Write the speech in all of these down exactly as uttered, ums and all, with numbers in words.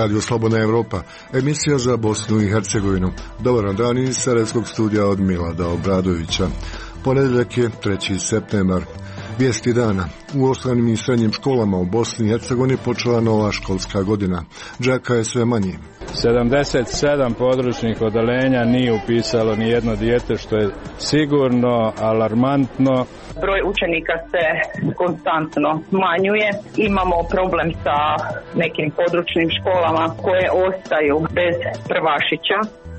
Radio Slobodna Evropa, emisija za Bosnu i Hercegovinu. Dobar dan iz Sarajevskog studija od Milada Obradovića. Ponedjeljak je treći septembar. Vijesti dana. U osnovnim i srednjim školama u Bosni i Hercegovini počela nova školska godina. Đaka je sve manje. sedamdeset sedam područnih odeljenja nije upisalo ni jedno dijete, što je sigurno alarmantno. Broj učenika se konstantno smanjuje. Imamo problem sa nekim područnim školama koje ostaju bez prvašića.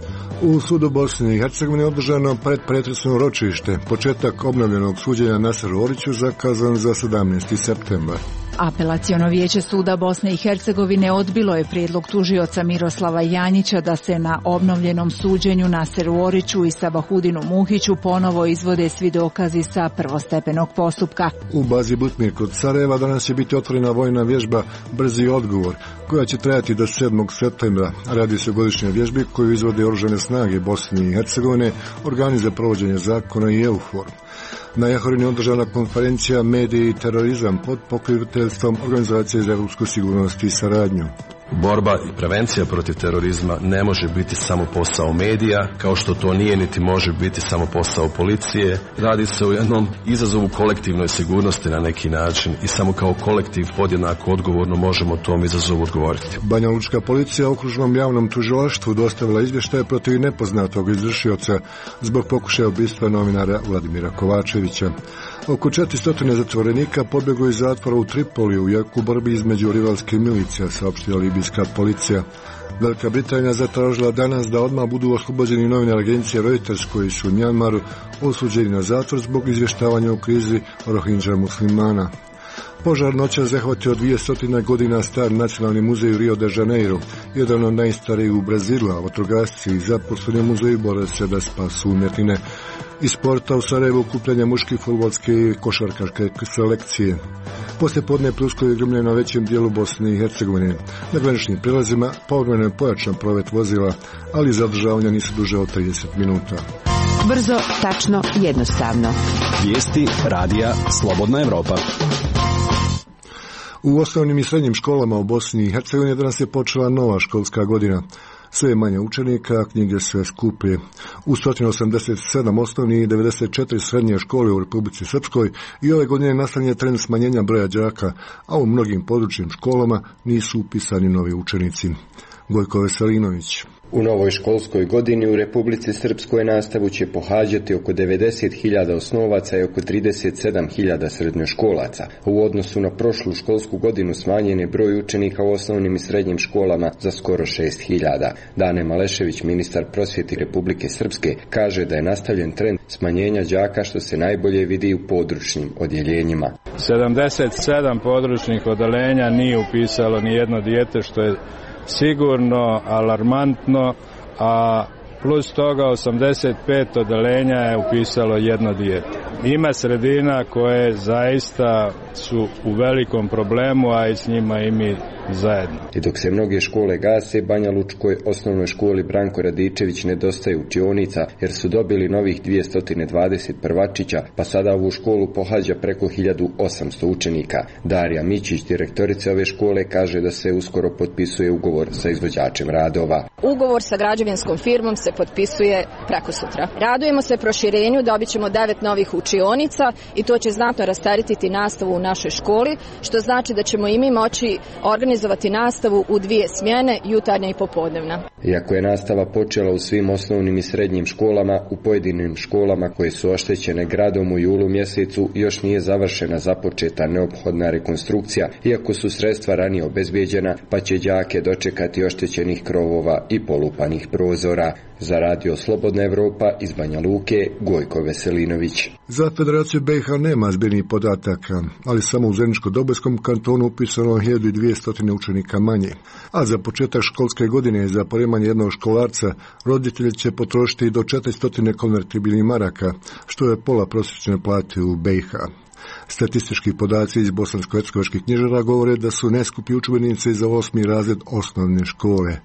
U sudu Bosne i Hercegovine održano predpretresno ročište. Početak obnovljenog suđenja Naseru Oriću zakazan za sedamnaesti septembar. Apelaciono vijeće suda Bosne i Hercegovine odbilo je prijedlog tužioca Miroslava Janjića da se na obnovljenom suđenju Naseru Oriću i Sabahudinu Muhiću ponovo izvode svi dokazi sa prvostepenog postupka. U bazi Butmir kod Sarajeva danas će biti otvorena vojna vježba Brzi odgovor, koja će trajati do sedmog septembra. Radi se o godišnjoj vježbi koju izvode Oružane snage Bosne i Hercegovine, organi za provođenje zakona i EUFOR. Na Jahorini je održana konferencija Mediji i terorizam pod pokroviteljstvom Organizacije za europsku sigurnost i saradnju. Borba i prevencija protiv terorizma ne može biti samo posao medija, kao što to nije niti može biti samo posao policije. Radi se o jednom izazovu kolektivnoj sigurnosti na neki način i samo kao kolektiv podjednako odgovorno možemo tom izazovu odgovoriti. Banja Lučka policija okružnom javnom tužilaštvu dostavila izvještaje protiv nepoznatog izvršioca zbog pokušaja ubistva novinara Vladimira Kovačevića. Oko četiristo zatvorenika pobjeglo iz zatvora u Tripoliju u borbi između rivalske milicije, saopštila libijska policija. Velika Britanija zatražila danas da odmah budu oslobođeni novinari agencije Reuters koji su u Mjanmaru osuđeni na zatvor zbog izvještavanja o krizi Rohingya muslimana. Požar noćas zahvatio dvjesto godina star nacionalni muzej u Rio de Janeiro, jedan od najstarijih u Brazilu, a vatrogasci i zaposleni u muzeju bore se da spasu umjetnine. Iz sporta u Sarajevu okupljanje muške fudbalske i košarkaške selekcije. Poslije podne pljuskaju grmlje na većem dijelu Bosne i Hercegovine. Na graničnim prilazima povremeno je pojačan promet vozila, ali zadržavanja nisu duže od trideset minuta. Brzo, tačno, jednostavno. Vijesti radija Slobodna Evropa. U osnovnim i srednjim školama u Bosni i Hercegovini danas je počela nova školska godina. Sve je manje učenika, a knjige sve skuplje. U sto osamdeset sedam osnovnih i devedeset četiri srednje škole u Republici Srpskoj i ove godine nastavljen je trend smanjenja broja đaka, a u mnogim područnim školama nisu upisani novi učenici. Gojko Veselinović. U novoj školskoj godini u Republici Srpskoj nastavu će pohađati oko devedeset hiljada osnovaca i oko trideset sedam hiljada srednjoškolaca. U odnosu na prošlu školsku godinu smanjen je broj učenika u osnovnim i srednjim školama za skoro šest hiljada. Dane Malešević, ministar prosvjete Republike Srpske, kaže da je nastavljen trend smanjenja đaka što se najbolje vidi u područnim odjeljenjima. sedamdeset sedam područnih odeljenja nije upisalo ni jedno dijete, što je sigurno alarmantno, a plus toga osamdeset pet odeljenja je upisalo jedno dijete. Ima sredina koje zaista su u velikom problemu, a i s njima i mi zajedno. I dok se mnoge škole gase, Banja Lučkoj osnovnoj školi Branko Radičević nedostaje učionica jer su dobili novih dvjesto dvadeset prvačića, pa sada ovu školu pohađa preko hiljadu osamsto učenika. Darija Mićić, direktorica ove škole, kaže da se uskoro potpisuje ugovor sa izvođačem radova. Ugovor sa građevinskom firmom se potpisuje preko sutra. Radujemo se proširenju, dobit ćemo devet novih učionica i to će znatno rasteretiti nastavu u našoj školi, što znači da ćemo i mi moći organizovati nastavu u dvije smjene, jutarnja i popodnevna. Iako je nastava počela u svim osnovnim i srednjim školama, u pojedinim školama koje su oštećene gradom u julu mjesecu još nije završena započeta neophodna rekonstrukcija, iako su sredstva ranije obezbijeđena, pa će đake dočekati oštećenih krovova i polupanih prozora. Za radio Slobodna Evropa iz Banja Luke, Gojko Veselinović. Za Federaciju B i H nema zbirnih podataka, ali samo u Zeničko-Dobojskom kantonu upisano hiljadu dvjesto učenika manje. A za početak školske godine za opremanje jednog školarca roditelji će potrošiti do četiristo konvertibilnih maraka, što je pola prosječne plate u B i H. Statistički podaci iz bosansko-hercegovačkih knjižara govore da su neskupi udžbenici za osmi razred osnovne škole.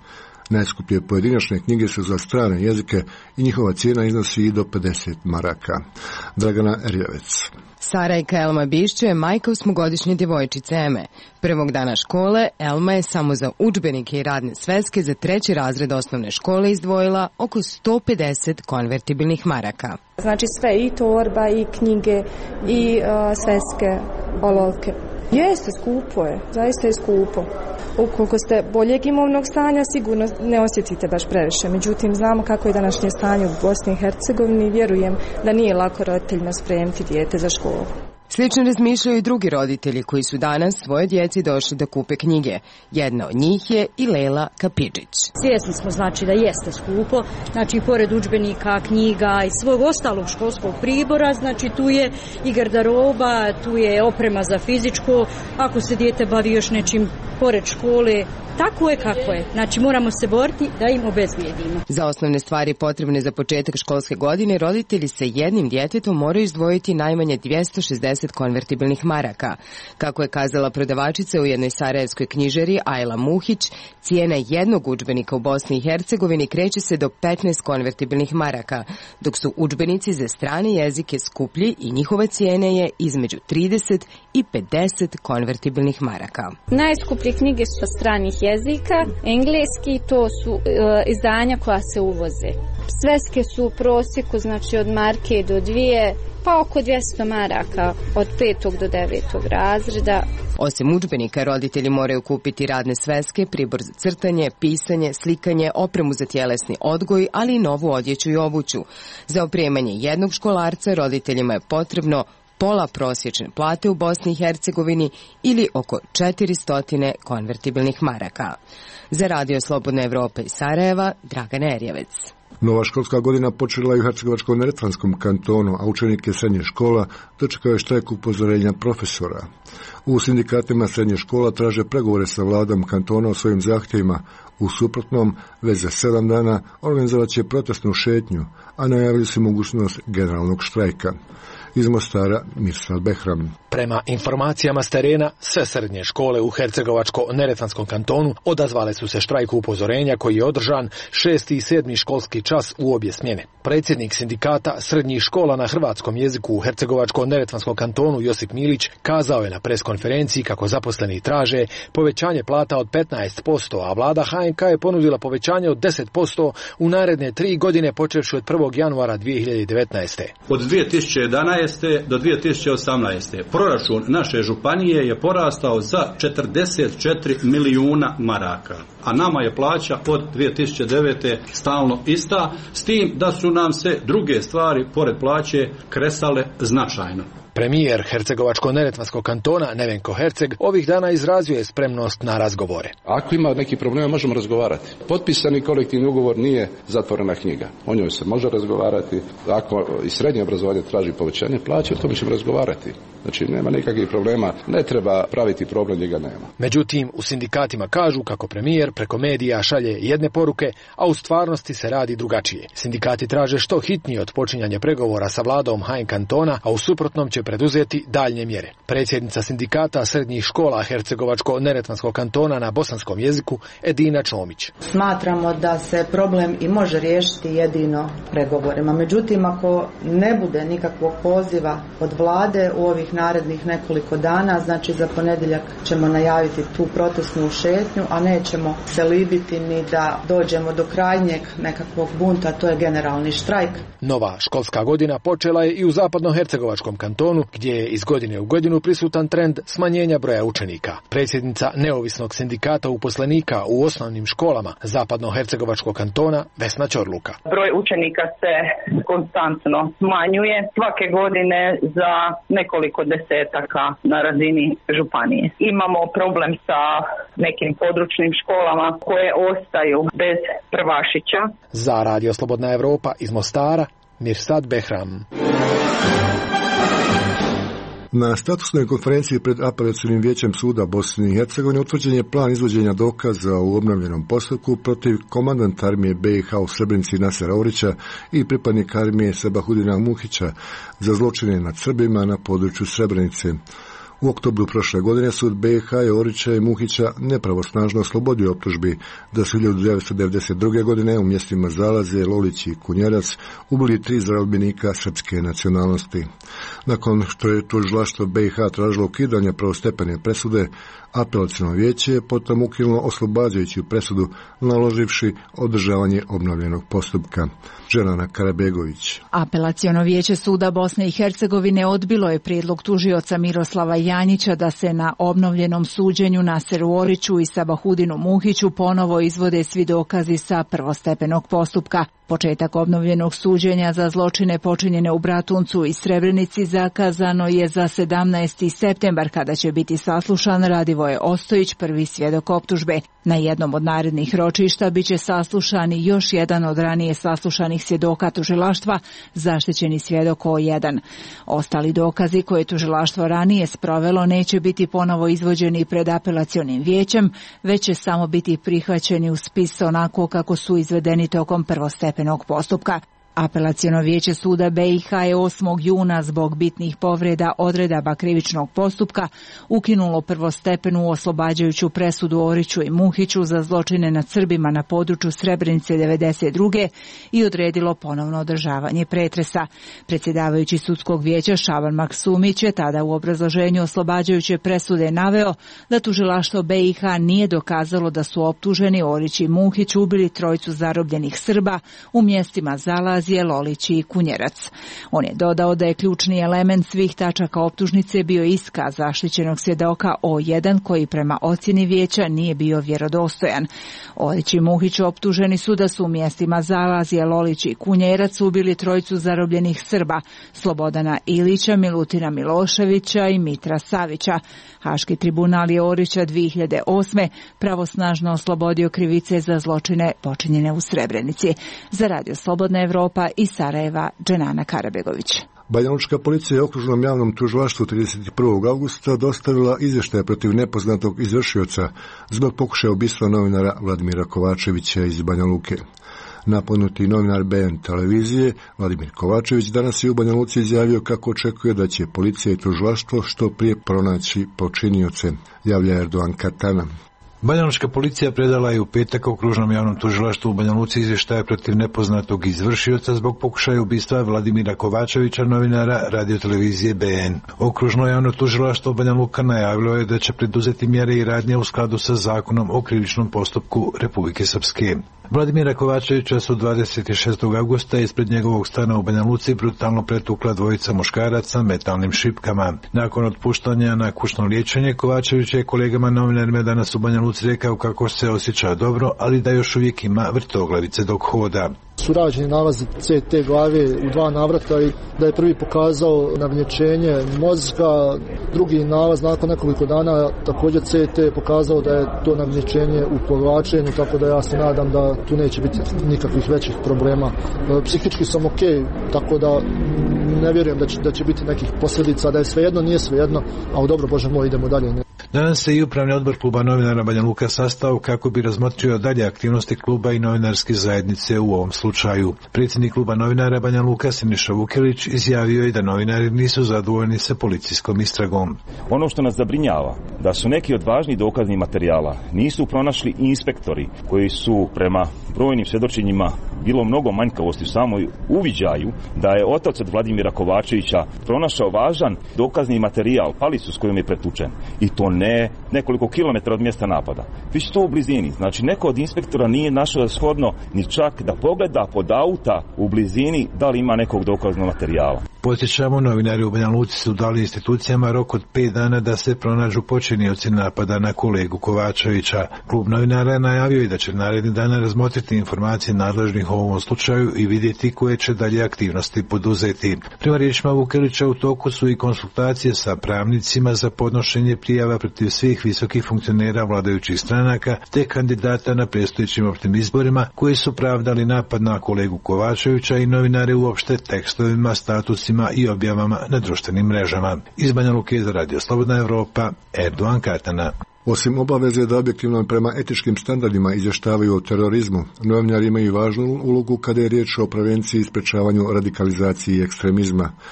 Najskuplje pojedinačne knjige su za strane jezike i njihova cijena iznosi i do pedeset maraka. Dragana Erjavec. Sarajka Elma Bišće je majka osmogodišnje djevojčice Eme. Prvog dana škole Elma je samo za udžbenike i radne sveske za treći razred osnovne škole izdvojila oko sto pedeset konvertibilnih maraka. Znači sve, i torba, i knjige, i uh, sveske, olovke. Jeste, skupo je, zaista je skupo. Ukoliko ste boljeg imovnog stanja, sigurno ne osjetite baš previše. Međutim, znamo kako je današnje stanje u Bosni i Hercegovini i vjerujem da nije lako roditeljima spremiti dijete za školu. Slično razmišljaju i drugi roditelji koji su danas svoje djeci došli da kupe knjige. Jedna od njih je i Lela Kapidžić. Svjesni smo znači da jeste skupo, znači pored udžbenika, knjiga i svog ostalog školskog pribora, znači tu je i garderoba, tu je oprema za fizičko, ako se dijete bavi još nečim pored škole, tako je kako je. Znači moramo se boriti da im obezbijedimo. Za osnovne stvari potrebne za početak školske godine roditelji sa jednim djetetom moraju izdvojiti najmanje dvjesto šezdeset konvertibilnih maraka. Kako je kazala prodavačica u jednoj sarajevskoj knjižari Ajla Muhić, cijena jednog udžbenika u Bosni i Hercegovini kreće se do petnaest konvertibilnih maraka, dok su udžbenici za strane jezike skuplji i njihova cijena je između trideset i pedeset konvertibilnih maraka. Najskuplje knjige su stranih jezika, engleski, to su e, izdanja koja se uvoze. Sveske su u prosjeku, znači od marke do dvije, pa oko dvjesto maraka od petog do devetog razreda. Osim udžbenika, roditelji moraju kupiti radne sveske, pribor za crtanje, pisanje, slikanje, opremu za tjelesni odgoj, ali i novu odjeću i obuću. Za opremanje jednog školarca roditeljima je potrebno pola prosječne plate u Bosni i Hercegovini ili oko četiristo konvertibilnih maraka. Za Radio Slobodna Evropa iz Sarajeva, Dragana Erjavec. Nova školska godina počela i u Hercegovačko-neretvanskom kantonu, a učenike srednjih škola dočekao je štrajk upozorenja profesora. U sindikatima srednjih škola traže pregovore sa vladom kantona o svojim zahtjevima. U suprotnom, već za sedam dana organizovat će protestnu šetnju, a najavili su mogućnost generalnog štrajka. Iz Mostara, Mirsad Behram. Prema informacijama s terena, sve srednje škole u Hercegovačko-neretvanskom kantonu odazvale su se štrajku upozorenja koji je održan šesti i sedmi školski čas u obje smjene. Predsjednik sindikata srednjih škola na hrvatskom jeziku u Hercegovačko-neretvanskom kantonu Josip Milić kazao je na preskonferenciji kako zaposleni traže povećanje plata od petnaest posto, a vlada H N K je ponudila povećanje od deset posto u naredne tri godine počevši od prvog januara dvije hiljade devetnaeste. Od dvije tisuće jedanaeste do dvije tisuće osamnaeste. Proračun naše županije je porastao za četrdeset četiri milijuna maraka, a nama je plaća od dvije tisuće devete stalno ista, s tim da su nam se druge stvari pored plaće kresale značajno. Premijer Hercegovačko-neretvanskog kantona Nevenko Herceg ovih dana izrazio je spremnost na razgovore. Ako ima neki problema možemo razgovarati. Potpisani kolektivni ugovor nije zatvorena knjiga. O njoj se može razgovarati. Ako i srednje obrazovanje traži povećanje plaće, o tome ćemo razgovarati. Znači nema nikakvih problema, ne treba praviti problem, njega nema. Međutim, u sindikatima kažu kako premijer preko medija šalje jedne poruke, a u stvarnosti se radi drugačije. Sindikati traže što hitnije odpočinjanje pregovora sa vladom H N kantona, a u suprotnom će preduzeti daljnje mjere. Predsjednica sindikata srednjih škola Hercegovačko-neretvanskog kantona na bosanskom jeziku Edina Čomić. Smatramo da se problem i može riješiti jedino pregovorima. Međutim, ako ne bude nikakvog poziva od vlade u ovih narednih nekoliko dana, znači za ponedjeljak ćemo najaviti tu protestnu šetnju, a nećemo se libiti ni da dođemo do krajnjeg nekakvog bunta, to je generalni štrajk. Nova školska godina počela je i u zapadnohercegovačkom kantonu, gdje je iz godine u godinu prisutan trend smanjenja broja učenika. Predsjednica neovisnog sindikata uposlenika u osnovnim školama zapadnohercegovačkog kantona Vesna Ćorluka. Broj učenika se konstantno smanjuje svake godine za nekoliko desetaka na razini županije. Imamo problem sa nekim područnim školama koje ostaju bez prvašića. Za Radio Slobodna Evropa iz Mostara, Mirsad Behram. Na statusnoj konferenciji pred apelacionim vijećem suda Bosne i Hercegovine utvrđen je plan izvođenja dokaza u obnovljenom postupku protiv komandanta armije B i H u Srebrenici Nasera Orića i pripadnika armije Sabahudina Muhića za zločine nad Srbima na području Srebrenice. U oktobru prošle godine sud B i H je Orića i Muhića nepravosnažno oslobodio optužbi da su hiljadu devetsto devedeset druge. godine u mjestima Zalaze, Lolić i Kunjerac ubili tri zarobljenika srpske nacionalnosti. Nakon što je tužilaštvo B i H tražilo ukidanje prvostepene presude, apelaciono vijeće je potom ukinulo oslobađajuću presudu, naloživši održavanje obnovljenog postupka. Dženana Karabegović. Apelaciono vijeće suda Bosne i Hercegovine odbilo je prijedlog tužioca Miroslava Janjića da se na obnovljenom suđenju Naseru Oriću i Sabahudinu Muhiću ponovo izvode svi dokazi sa prvostepenog postupka. Početak obnovljenog suđenja za zločine počinjene u Bratuncu i Srebrenici zakazano je za sedamnaesti septembar, kada će biti saslušan Radivoje Ostojić, prvi svjedok optužbe. Na jednom od narednih ročišta biće saslušan i još jedan od ranije saslušanih svjedoka tužilaštva, zaštićeni svjedok O jedan. Ostali dokazi koje tužilaštvo ranije sprovelo neće biti ponovo izvođeni pred apelacionim vijećem, već će samo biti prihvaćeni u spis onako kako su izvedeni tokom prvostepenog postupka. Apelaciono vijeće suda B i H je osmog juna zbog bitnih povreda odredaba krivičnog postupka ukinulo prvostepenu oslobađajuću presudu Oriću i Muhiću za zločine nad Srbima na području Srebrenice devedeset druge. i odredilo ponovno održavanje pretresa. Predsjedavajući sudskog vijeća Šaban Maksumić je tada u obrazloženju oslobađajuće presude naveo da tužilaštvo B i H nije dokazalo da su optuženi Orić i Muhić ubili trojicu zarobljenih Srba u mjestima Zalaz, Lolić i Kunjerac. On je dodao da je ključni element svih tačaka optužnice bio iskaz zaštićenog svjedoka O jedan koji prema ocjeni vijeća nije bio vjerodostojan. Orić i Muhić optuženi su da su u mjestima Zalazije, Lolić i Kunjerac ubili trojicu zarobljenih Srba, Slobodana Ilića, Milutina Miloševića i Mitra Savića. Haški tribunal je Orića dvije hiljade osme. pravosnažno oslobodio krivice za zločine počinjene u Srebrenici. Za Radio Slobodna Evropa iz Sarajeva, Dženana Karabegović. Banjalučka policija je okružnom javnom tužilaštvu trideset prvog augusta dostavila izvještaje protiv nepoznatog izvršioca zbog pokušaja ubistva novinara Vladimira Kovačevića iz Banja Luke. Napomenuti novinar B N televizije Vladimir Kovačević danas je u Banja Luci izjavio kako očekuje da će policija i tužilaštvo što prije pronaći počinioce, javlja Erdogan Katana. Banjalučka policija predala je u petak okružnom javnom tužilaštvu u Banja Luci izvještaje protiv nepoznatog izvršioca zbog pokušaja ubistva Vladimira Kovačevića, novinara radiotelevizije B N. Okružno javno tužilaštvo Banja Luka najavilo je da će preduzeti mjere i radnje u skladu sa zakonom o krivičnom postupku Republike Srpske. Vladimira Kovačevića su dvadeset šestog augusta ispred njegovog stana u Banja Luci brutalno pretukla dvojica muškaraca metalnim šipkama. Nakon otpuštanja na kućno liječenje, Kovačević je kolegama novinarima danas u Banja Luci rekao kako se osjeća dobro, ali da još uvijek ima vrtoglavice dok hoda. Su rađeni nalazi C T glave u dva navrata i da je prvi pokazao navnječenje mozga, drugi nalaz nakon nekoliko dana također C T je pokazao da je to navnječenje u povlačenju, tako da ja se nadam da tu neće biti nikakvih većih problema. Psihički sam ok, tako da ne vjerujem da će, da će biti nekih posljedica, da je svejedno, nije svejedno, a u dobro Bože moj idemo dalje. Danas se i upravni odbor kluba novinara Banja Luka sastao kako bi razmotrio dalje aktivnosti kluba i novinarske zajednice u ovom slučaju. Predsjednik kluba novinara Banja Luka Siniša Vukelić izjavio je da novinari nisu zadovoljni sa policijskom istragom. Ono što nas zabrinjava, da su neki od važnih dokaznih materijala nisu pronašli inspektori koji su prema brojnim svjedočenjima bilo mnogo manjkavosti u samoj uviđaju da je otac od Vladimira Kovačevića pronašao važan dokazni materijal, palicu s kojom je pretučen. I to ne nekoliko kilometara od mjesta napada, već to u blizini. Znači neko od inspektora nije našao shodno ni čak da pogleda pod auta u blizini da li ima nekog dokaznog materijala. Podsjećamo, novinari u Banja Luci su dali institucijama rok od pet dana da se pronađu počinioci napada na kolegu Kovačevića. Klub novinara je najavio i da će naredni dana razmotriti informacije nadležnih u ovom slučaju i vidjeti koje će dalje aktivnosti poduzeti. Prema riječima Vukelića u toku su i konsultacije sa pravnicima za podnošenje prijava protiv svih visokih funkcionera vladajućih stranaka te kandidata na predstojećim općim izborima koji su pravdali napad na kolegu Kovačevića i novinare uopšte tekstovima, statusima i objavama na društvenim mrežama. Iz Banja Luke za Radio Slobodna Evropa, Erdogan Katana. Osim obaveze da objektivno prema etičkim standardima izvještavaju o terorizmu, novinari imaju važnu ulogu kada je riječ o prevenciji i sprečavanju radikalizacije i ekstremizma.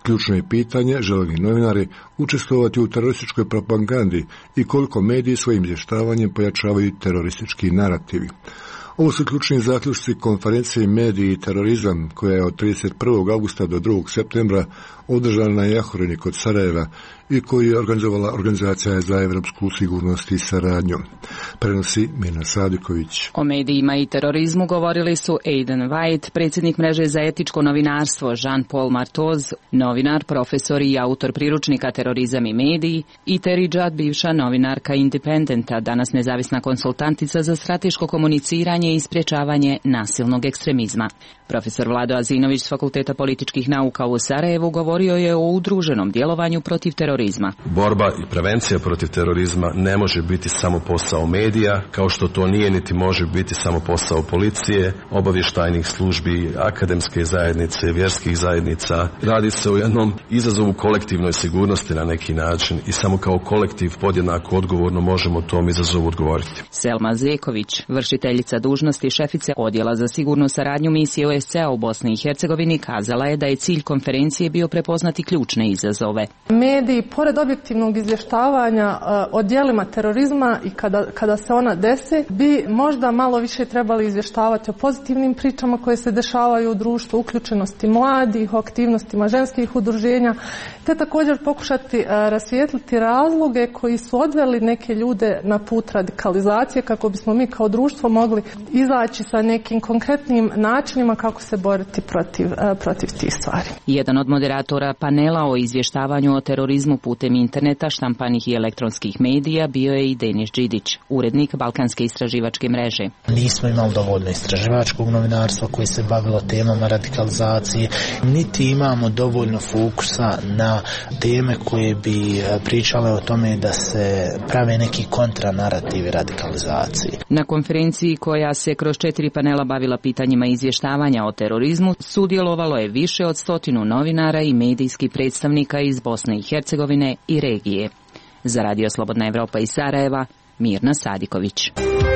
Ključno je pitanje žele li novinari učestvovati u terorističkoj propagandi i koliko mediji svojim izvještavanjem pojačavaju teroristički narativi. Ovo su ključni zaključci konferencije Mediji i terorizam koja je od trideset prvog augusta do drugog septembra održana na Jahorini kod Sarajeva i koju je organizovala Organizacija za evropsku sigurnost i saradnju. Prenosi Mirna Sadiković. O medijima i terorizmu govorili su Aidan White, predsjednik mreže za etičko novinarstvo, Jean-Paul Martoz, novinar, profesor i autor priručnika Terorizam i mediji, i Terry Judd, bivša novinarka Independenta, danas nezavisna konsultantica za strateško komuniciranje i sprječavanje nasilnog ekstremizma. Profesor Vlado Azinović s Fakulteta političkih nauka u Sarajevu govorio je o udruženom djelovanju protiv terorizma. Borba i prevencija protiv terorizma ne može biti samo posao medija, kao što to nije niti može biti samo posao policije, obavještajnih službi, akademske zajednice, vjerskih zajednica. Radi se o jednom izazovu kolektivnoj sigurnosti na neki način i samo kao kolektiv podjednako odgovorno možemo tom izazovu odgovoriti. Selma Zeković, vršiteljica dužnosti šefice Odjela za sigurnu saradnju misije O S C E u Bosni i Hercegovini, kazala je da je cilj konferencije bio prepoznati ključne izazove. Mediji, pored objektivnog izvještavanja o djelima terorizma i kada, kada se ona desi, bi možda malo više trebali izvještavati o pozitivnim pričama koje se dešavaju u društvu, uključenosti mladih, o aktivnostima ženskih udruženja, te također pokušati rasvijetliti razloge koji su odveli neke ljude na put radikalizacije, kako bismo mi kao društvo mogli izaći sa nekim konkretnim načinima kako se boriti protiv, protiv tih stvari. Jedan od moderatora panela o izvještavanju o terorizmu putem interneta, štampanih i elektronskih medija bio je i Denis Đidić, urednik Balkanske istraživačke mreže. Nismo imali dovoljno istraživačkog novinarstva koji se bavilo temama radikalizacije, niti imamo dovoljno fokusa na teme koje bi pričale o tome da se prave neki kontranarativi radikalizacije. Na konferenciji koja se kroz četiri panela bavila pitanjima izvještavanja o terorizmu sudjelovalo je više od stotinu novinara i medijskih predstavnika iz Bosne i Hercegovine i regije. Za Radio Slobodna Evropa iz Sarajeva, Mirna Sadiković.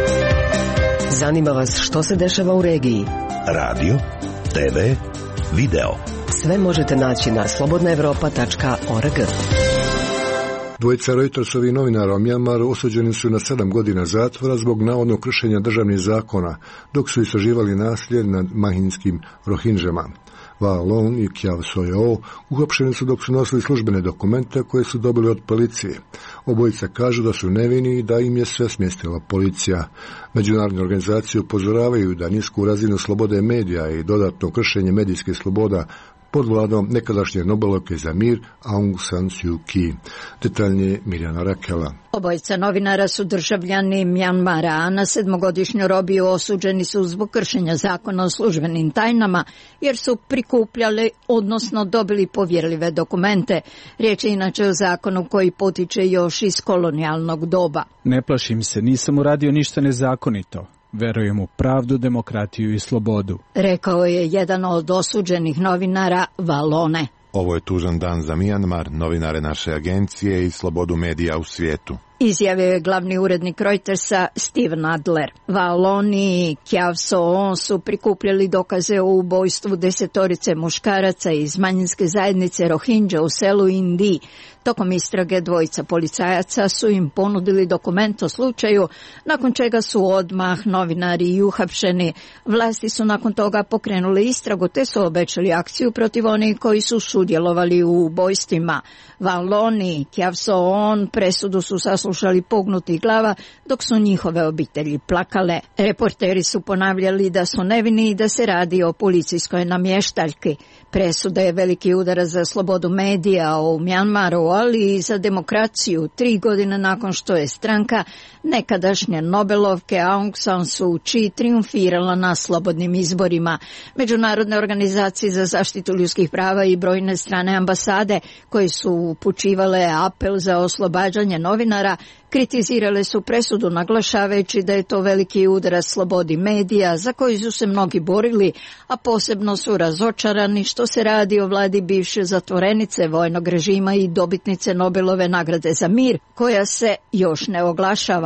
Zanima vas što se dešava u regiji? Radio, te ve, video. Sve možete naći na slobodna evropa tačka org. Dvojica Reutersovi novinara u Mjanmaru osuđeni su na sedam godina zatvora zbog navodnog kršenja državnih zakona, dok su istraživali nasilje nad mahinskim Rohinđama. Va Lon i Kyaw Soyo uhapšeni su dok su nosili službene dokumente koje su dobili od policije. Obojica kažu da su nevini i da im je sve smjestila policija. Međunarodne organizacije upozoravaju da nisku razinu slobode medija i dodatno kršenje medijske sloboda pod vladom nekadašnje Nobelovke za mir Aung San Suu Kyi. Detaljnije Mirjana Rakela. Obojica novinara su državljani Mjanmara, a na sedmogodišnju robiju osuđeni su zbog kršenja zakona o službenim tajnama, jer su prikupljali, odnosno dobili povjerljive dokumente. Riječ je inače o zakonu koji potiče još iz kolonijalnog doba. Ne plašim se, nisam uradio ništa nezakonito. Verujem u pravdu, demokratiju i slobodu, rekao je jedan od osuđenih novinara Valone. Ovo je tužan dan za Mjanmar, novinare naše agencije i slobodu medija u svijetu, izjavio je glavni urednik Reutersa Steven Adler. Valoni i Kyaw Soon su prikupljali dokaze o ubojstvu desetorice muškaraca iz manjinske zajednice Rohingya u selu Indi. Tokom istrage dvojica policajaca su im ponudili dokument o slučaju, nakon čega su odmah novinari i uhapšeni. Vlasti su nakon toga pokrenuli istragu te su obećali akciju protiv onih koji su sudjelovali u ubojstvima. Valoni i Kyaw Soon presudu su saslušali pognutih glava dok su njihove obitelji plakale. Reporteri su ponavljali da su nevini i da se radi o policijskoj namještaljki. Presuda je veliki udarac za slobodu medija u Mjanmaru, ali i za demokraciju, tri godine nakon što je stranka nekadašnje Nobelovke Aung San Suu Kyi triumfirala na slobodnim izborima. Međunarodne organizacije za zaštitu ljudskih prava i brojne strane ambasade koje su upućivale apel za oslobađanje novinara kritizirale su presudu naglašavajući da je to veliki udarac slobodi medija za koji su se mnogi borili, a posebno su razočarani što se radi o vladi bivše zatvorenice vojnog režima i dobitnice Nobelove nagrade za mir, koja se još ne oglašava.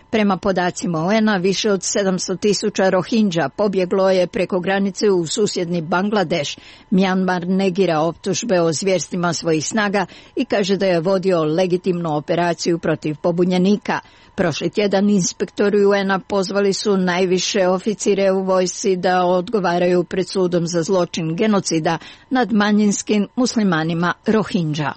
Prema podacima U N-a, više od sedamsto tisuća Rohingya pobjeglo je preko granice u susjedni Bangladeš. Mjanmar negira optužbe o zvjerstvima svojih snaga i kaže da je vodio legitimnu operaciju protiv pobunjenika. Prošli tjedan inspektori U N-a pozvali su najviše oficire u vojsci da odgovaraju pred sudom za zločin genocida nad manjinskim muslimanima Rohingya.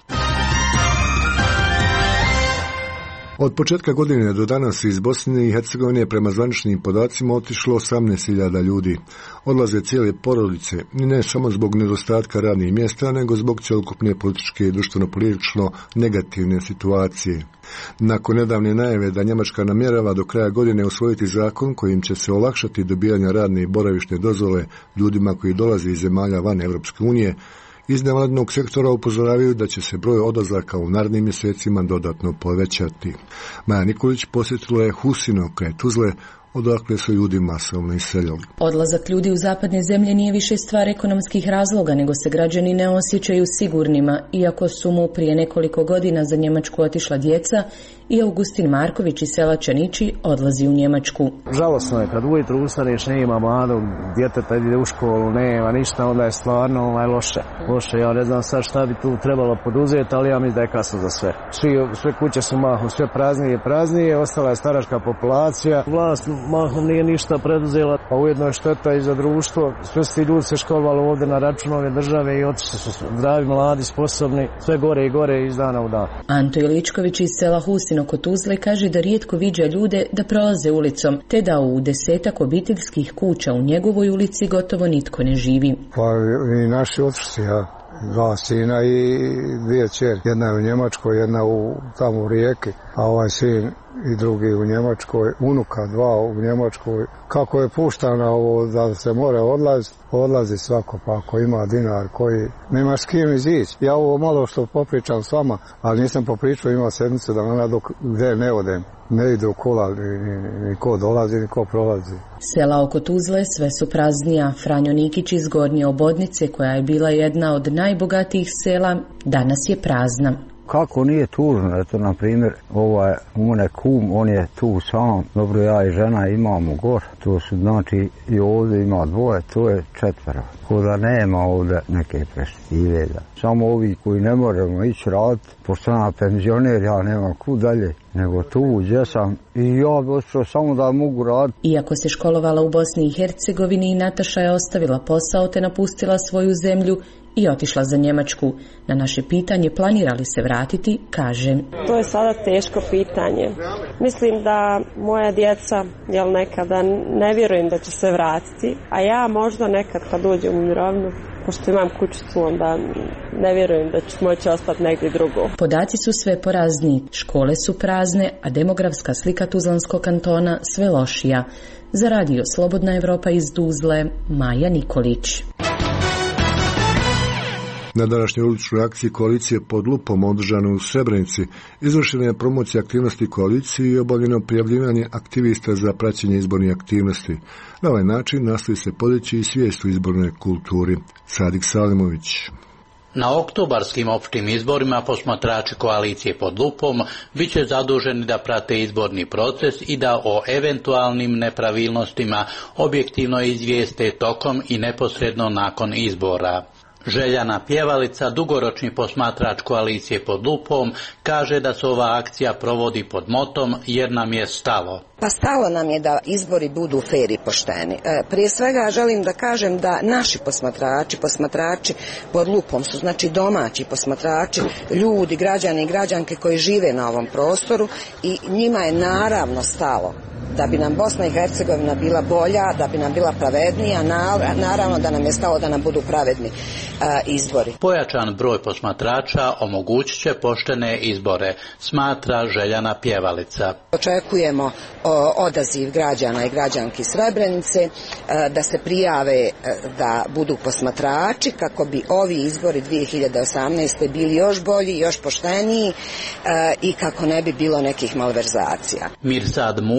Od početka godine do danas iz Bosne i Hercegovine prema zvaničnim podacima otišlo osamnaest hiljada ljudi. Odlaze cijele porodice, ne samo zbog nedostatka radnih mjesta, nego zbog cjelokupne političke i društveno-politično negativne situacije. Nakon nedavne najave da Njemačka namjerava do kraja godine usvojiti zakon kojim će se olakšati dobijanje radne i boravišne dozvole ljudima koji dolaze iz zemalja van Europske unije, iz nevladinog sektora upozoravaju da će se broj odlazaka u narednim mjesecima dodatno povećati. Maja Nikolić posjetila je Husino kraj Tuzle, odakle su ljudi masovno iseljali. Odlazak ljudi u zapadne zemlje nije više stvar ekonomskih razloga, nego se građani ne osjećaju sigurnima, iako su mu prije nekoliko godina za Njemačku otišla djeca i Augustin Marković iz sela Čanići odlazi u Njemačku. Žalosno je kad ujutru ustaneš, nema mladog djeteta, ide u školu, nema ništa, onda je stvarno ovaj, loše. Loše, ja ne znam sad šta bi tu trebalo poduzeti, ali ja mislim da je kasno za sve. Svi, sve kuće su mahom, sve praznije i praznije, ostala je staračka populacija. Vlast mahom nije ništa preduzela, a ujedno je šteta i za društvo. Sve su ti ljudi se školovali ovdje na račun ove države i otišli su zdravi, mladi, sposobni, sve gore i gore iz dana u dan. Anto Iličković iz sela Husino kod Tuzle kaže da rijetko viđa ljude da prolaze ulicom, te da u desetak obiteljskih kuća u njegovoj ulici gotovo nitko ne živi. Pa i naši otišli, ja. Dva sina i dvije kćeri. Jedna je u Njemačkoj, jedna u, tamo u Rijeki, a ovaj sin i drugi u Njemačkoj, unuka dva u Njemačkoj. Kako je puštano ovo da se mora odlaziti, odlazi svako, pa ako ima dinar koji nema s kim izići. Ja ovo malo što popričam s vama, ali nisam popričao, ima sedmice da ona dok gdje ne odem. Ne idu kola, ni, ni, ni ko dolazi, ni ko prolazi. Sela oko Tuzle sve su praznija. Franjo Nikić iz Gornje Obodnice, koja je bila jedna od najbogatijih sela, danas je prazna. Kako nije tužno, eto na primjer ovaj mune kum, on je tu sam, dobro ja i žena imamo gor, to su znači i ovdje ima dvoje, to je četvero, ko da nema ovdje neke perspektive, da. Samo ovi koji ne možemo ići raditi, pošto sam penzioner, ja nemam kud dalje, nego tu gdje sam i ja bi ostao samo da mogu raditi. Iako se školovala u Bosni i Hercegovini, Nataša je ostavila posao te napustila svoju zemlju i otišla za Njemačku. Na naše pitanje planira li se vratiti, kaže: To je sada teško pitanje. Mislim da moja djeca, jel nekada ne vjerujem da će se vratiti, a ja možda nekad kad uđem u mirovinu, pošto imam kućicu, onda ne vjerujem da ću moći ostati negdje drugo. Podaci su sve porazniji, škole su prazne, a demografska slika Tuzlanskog kantona sve lošija. Za radio Slobodna Evropa iz Tuzle, Maja Nikolić. Na današnjoj uličnoj akciji koalicije pod lupom održano u Srebrenici izvršena je promocija aktivnosti koalicije i obavljeno prijavljivanje aktivista za praćenje izbornih aktivnosti. Na ovaj način nastoji se podići i svijest u izbornoj kulturi. Sadik Salimović. Na oktobarskim opštim izborima posmatrači koalicije pod lupom bit će zaduženi da prate izborni proces i da o eventualnim nepravilnostima objektivno izvijeste tokom i neposredno nakon izbora. Željana Pjevalica, dugoročni posmatrač koalicije pod lupom, kaže da se ova akcija provodi pod motom jer nam je stalo. Pa stalo nam je da izbori budu fer i pošteni. E, prije svega želim da kažem da naši posmatrači, posmatrači pod lupom su znači domaći posmatrači, ljudi, građani i građanke koji žive na ovom prostoru i njima je naravno stalo da bi nam Bosna i Hercegovina bila bolja, da bi nam bila pravednija, naravno da nam je stalo da nam budu pravedni a, izbori. Pojačan broj posmatrača omogućit će poštene izbore, smatra Željana Pjevalica. Očekujemo o, odaziv građana i građanki Srebrenice, a, da se prijave a, da budu posmatrači kako bi ovi izbori dvije hiljade osamnaeste. bili još bolji, još pošteniji a, i kako ne bi bilo nekih malverzacija. Mirsad Mujić,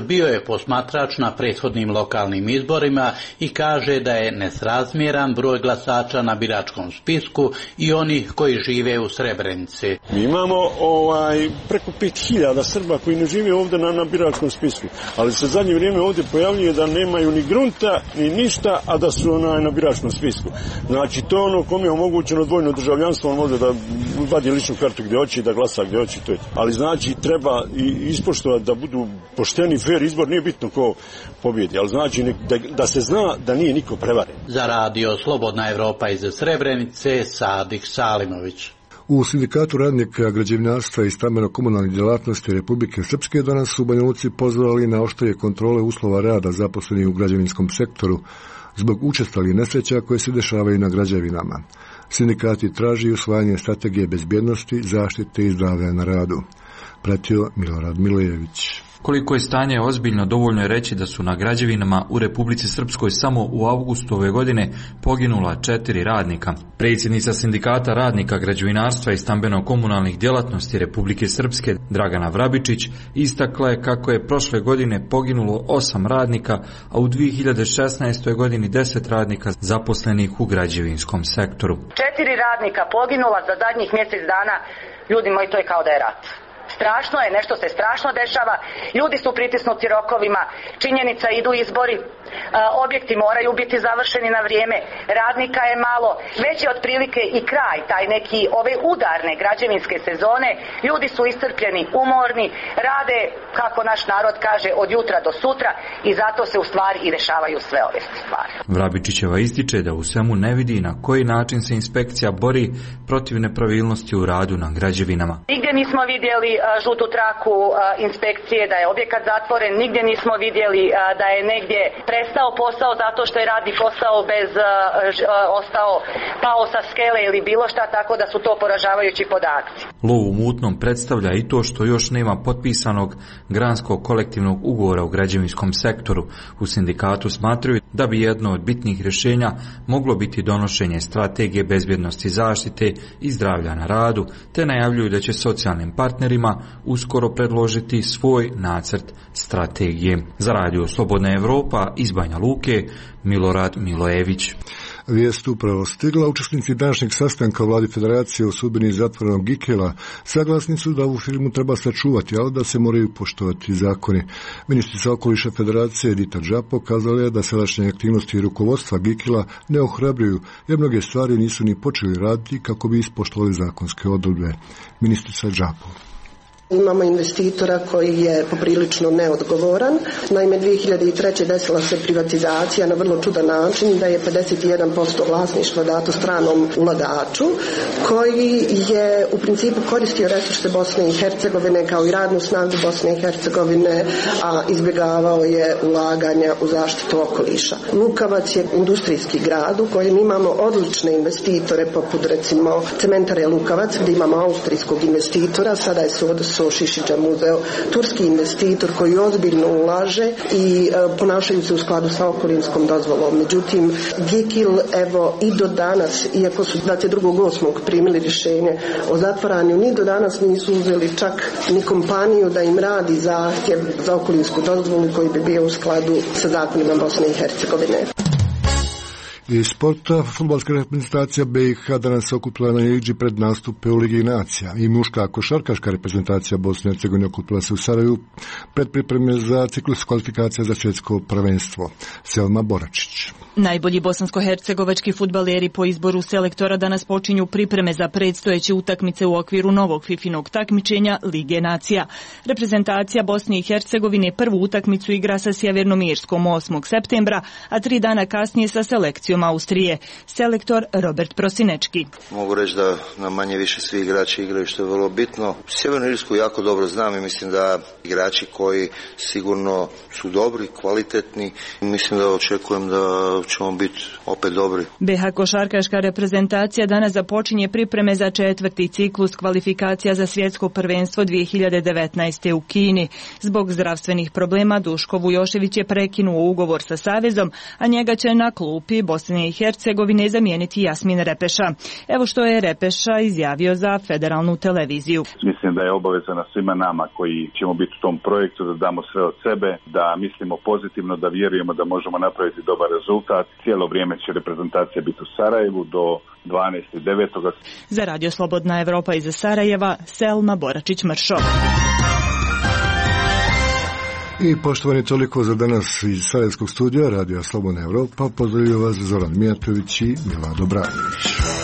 bio je posmatrač na prethodnim lokalnim izborima i kaže da je nesrazmjeran broj glasača na biračkom spisku i onih koji žive u Srebrenici. Mi imamo ovaj, preko pet hiljada Srba koji ne žive ovdje na, na biračkom spisku, ali se zadnje vrijeme ovdje pojavljuje da nemaju ni grunta, ni ništa, a da su onaj, na biračkom spisku. Znači, to ono kome je omogućeno dvojno državljanstvo, on može da vadi ličnu kartu gdje hoće, da glasa gdje hoće, to je. Ali znači, treba ispoštovati da budu pošteni, fair izbor, nije bitno ko pobjedi, ali znači da, da se zna da nije niko prevaren. Za radio Slobodna Evropa iz Srebrenice, Sadik Salimović. U Sindikatu radnika građevinarstva i stambeno-komunalnih djelatnosti Republike Srpske danas su u Banja Luci pozvali na oštrije kontrole uslova rada zaposlenih u građevinskom sektoru zbog učestalih nesreća koje se dešavaju na građevinama. Sindikati traži usvajanje strategije bezbjednosti, zaštite i zdravlja na radu. Pratio Milorad Milojević. Koliko je stanje ozbiljno, dovoljno je reći da su na građevinama u Republici Srpskoj samo u avgustu ove godine poginula četiri radnika. Predsjednica Sindikata radnika građevinarstva i stambeno-komunalnih djelatnosti Republike Srpske, Dragana Vrabičić, istakla je kako je prošle godine poginulo osam radnika, a u dvije hiljade šesnaestoj. godini deset radnika zaposlenih u građevinskom sektoru. Četiri radnika poginula za zadnjih mjesec dana, ljudi moji, to je kao da je rat. Strašno je, nešto se strašno dešava, ljudi su pritisnuti rokovima, činjenica idu izbori, objekti moraju biti završeni na vrijeme, radnika je malo, već je otprilike i kraj taj neki ove udarne građevinske sezone, ljudi su iscrpljeni, umorni, rade, kako naš narod kaže, od jutra do sutra i zato se u stvari i dešavaju sve ove stvari. Vrabičićeva ističe da u svemu ne vidi na koji način se inspekcija bori protiv nepravilnosti u radu na građevinama. Nigdje nismo vidjeli žutu traku inspekcije da je objekat zatvoren, nigdje nismo vidjeli da je negdje prestao posao zato što je radnik ostao bez, ostao, pao sa skele ili bilo šta, tako da su to poražavajući podaci. Lov u mutnom predstavlja i to što još nema potpisanog granskog kolektivnog ugovora u građevinskom sektoru. U sindikatu smatraju da bi jedno od bitnih rješenja moglo biti donošenje strategije bezbjednosti, zaštite i zdravlja na radu, te najavljuju da će socijalnim partnerima uskoro predložiti svoj nacrt strategije. Za radio Slobodna Evropa iz Banja Luke, Milorad Milojević. Vijest upravo stigla. Učesnici današnjeg sastanka u vladi Federacije o sudbini zatvorenog Gikela saglasni su da ovu firmu treba sačuvati, ali da se moraju poštovati zakoni. Ministrica okoliša Federacije Edita Džapo kazala je da sadašnje aktivnosti rukovodstva Gikela ne ohrabruju, jer mnoge stvari nisu ni počeli raditi kako bi ispoštovali zakonske odredbe. Ministrica Džapo. Imamo investitora koji je poprilično neodgovoran. Naime, dvije hiljade treće. desila se privatizacija na vrlo čudan način da je pedeset jedan posto vlasništva dato stranom ulagaču koji je u principu koristio resurse Bosne i Hercegovine kao i radnu snagu Bosne i Hercegovine, a izbjegavao je ulaganja u zaštitu okoliša. Lukavac je industrijski grad u kojem imamo odlične investitore poput recimo cementare Lukavac gdje imamo austrijskog investitora, sada je Sodos Šišića muzeo, turski investitor koji ozbiljno ulaže i e, ponašaju se u skladu sa okolinskom dozvolom. Međutim, Gikil, evo, i do danas, iako su dvadeset drugog osmog primili rješenje o zatvaranju, ni do danas nisu uzeli čak ni kompaniju da im radi zahtjev za okolinsku dozvolu koji bi bio u skladu sa zakonima Bosne i Hercegovine. Iz sporta, fudbalska reprezentacija B i H danas se okupila na Iliđi pred nastupe u Ligi nacija i muška košarkaška reprezentacija Bosne i Hercegovine okupila se u Sarajevu pred pripreme za ciklus kvalifikacija za svjetsko prvenstvo. Selma Boračić. Najbolji bosansko-hercegovački fudbaleri po izboru selektora danas počinju pripreme za predstojeće utakmice u okviru novog fifinog takmičenja Lige nacija. Reprezentacija Bosne i Hercegovine prvu utakmicu igra sa Sjevernom Irskom osmog septembra, a tri dana kasnije sa selekcijom Austrije. Selektor Robert Prosinečki. Mogu reći da na manje više svi igrači igraju, što je vrlo bitno. Sjevernu Irsku jako dobro znam i mislim da igrači koji sigurno su dobri, kvalitetni, mislim da očekujem da da ćemo biti opet dobri. B H košarkaška reprezentacija danas započinje pripreme za četvrti ciklus kvalifikacija za svjetsko prvenstvo dvije hiljade devetnaeste. u Kini. Zbog zdravstvenih problema Duško Vujošević je prekinuo ugovor sa savezom, a njega će na klupi Bosne i Hercegovine zamijeniti Jasmin Repeša. Evo što je Repeša izjavio za federalnu televiziju. Mislim da je obaveza na svima nama koji ćemo biti u tom projektu da damo sve od sebe, da mislimo pozitivno, da vjerujemo da možemo napraviti dobar rezultat. Cijelo vrijeme će reprezentacija biti u Sarajevu do dvanaestog devetog Za Radio Slobodna Evropa iz Sarajeva, Selma Boračić-Mršov. I poštovani, toliko za danas iz Sarajevskog studija Radio Slobodna Evropa. Pozdravljaju vas Zoran Mijatović i Milado Branjević.